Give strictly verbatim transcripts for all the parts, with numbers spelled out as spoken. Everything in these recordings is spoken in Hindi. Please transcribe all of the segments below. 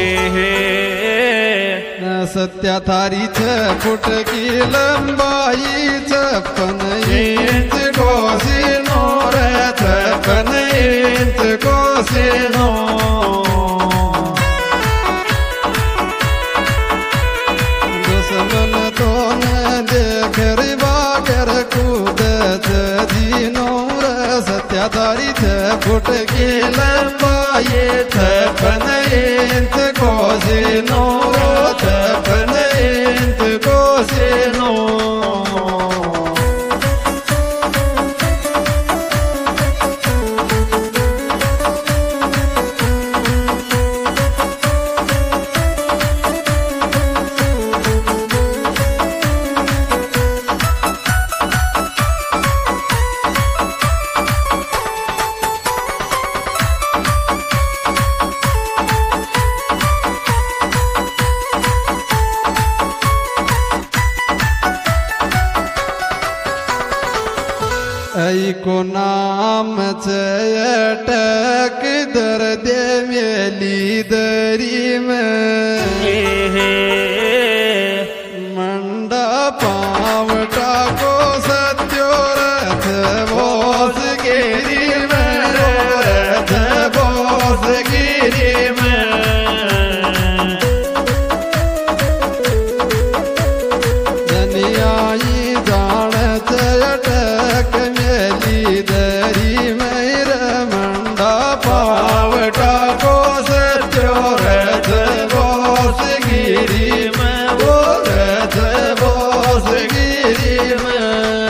सत्या थारी छह फुट की लंबाई छप्पन इंच कोसिनो रे छप्पन इंच कोसिनो दुश्मन तो न देख रे बागर कूद जीनो रे सत्या थारी छह फुट की लंबाई छप्पन इंच कोसिनो छप्पन इंच कोसिनो ऐ को नाम चटक दर दे मेली दरी में मंडा पावटा को सत्यो रथ बोस गिरी में रथ बोस गिरी में जनियाई जान चटक दरी मैर मंडा पावटा को सत्यो रथ बोस गिरी में वो रथ बोस गिरी में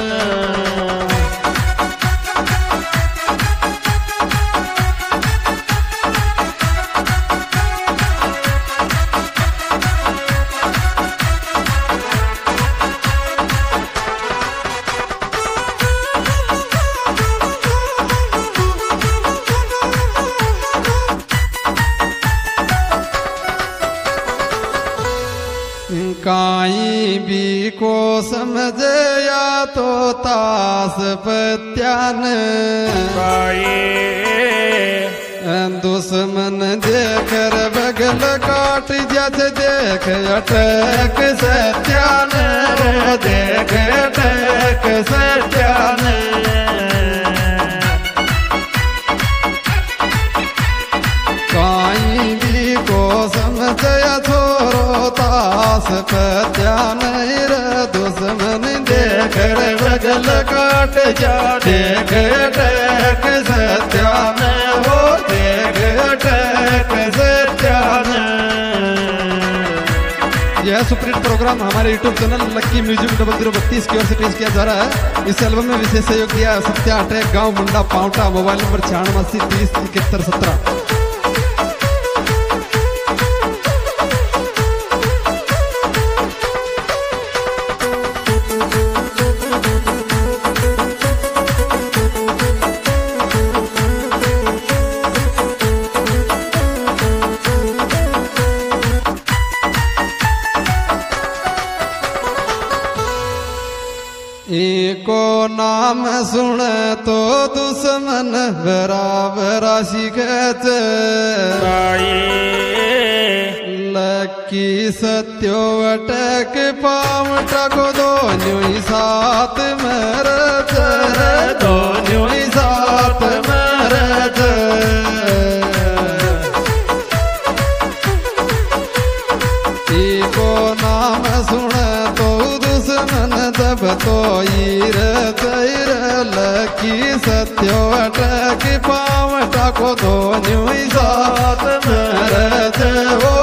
काई भी को समझया तो तास पत्यान दुश्मन देकर बगल काट जज देख अटक सत्यान देख अटक सत्यान काई भी को समझया छोरो तास पत्यान दुश्मन देख बगल काट जा देख अटक सत्यान हो देख अटक सत्यान। यह सुप्रीत प्रोग्राम हमारे YouTube channel Lucky music double zero बत्तीस की ओर से पेश किया जा रहा है। इस एल्बम में विशेष सहयोग दिया सत्या अटैक गांव मुंडा पावटा मोबाइल नंबर छियानवे अस्सी तीस इकहत्तर सत्रह। एको नाम सुन तो दुश्मन बराबर शिकत लक्की सत्यो अटक पावटा को दोनों साथ मरत दोनों साथ मरत एको नाम सुन तो दुश्मन दब तो ईर तैर लकी सत्यो अटक पावटा को दोनों साथ मरत हो